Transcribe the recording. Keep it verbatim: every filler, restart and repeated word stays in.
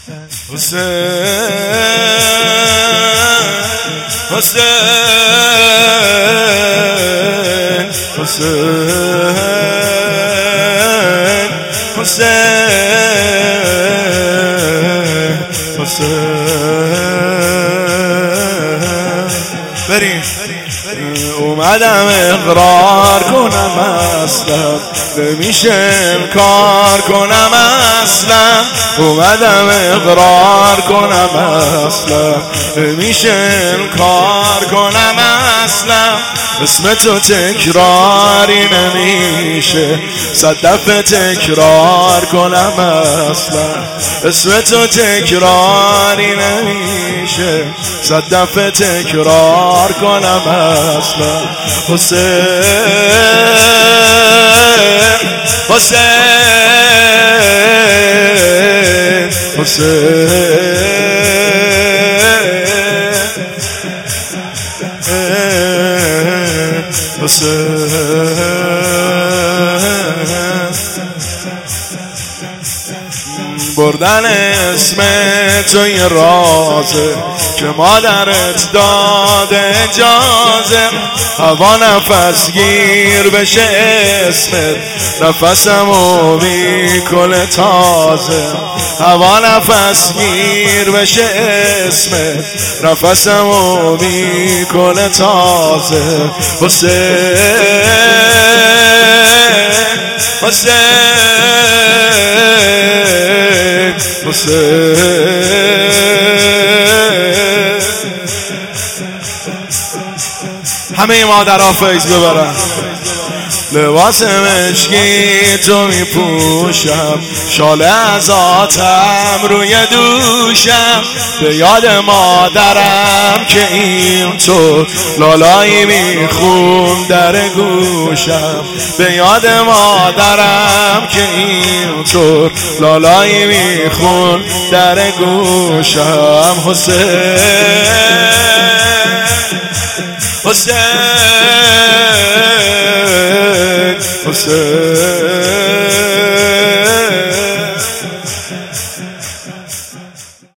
حسین حسین حسین حسین حسین بریم. اومدم اقرار کنم اصلا نمیشه انکار کنم اصلا. اومدم اقرار کنم اصلا نمیشه انکار کنم اصلا. اسم تو تکراری نمیشه صد دفعه تکرار کنم اصلا. اسم تو تکراری نمیشه صد دفعه تکرار کنم اصلا. حسین حسین حسین بردن اسم تو یه رازه که مادرت داده اجازه. هوا نفس گیر بشه اسمت نفسمو میکنه تازه. هوا نفس گیر بشه اسمت نفسمو میکنه تازه. حسین حسین حسین همه مادرها فیض ببرن. لباس مشکی تو میپوشم شاله از آتم روی دوشم. به یاد مادرم که اینطور لالایی میخون در گوشم. به یاد مادرم که اینطور لالایی میخون در گوشم. حسین حسین حسین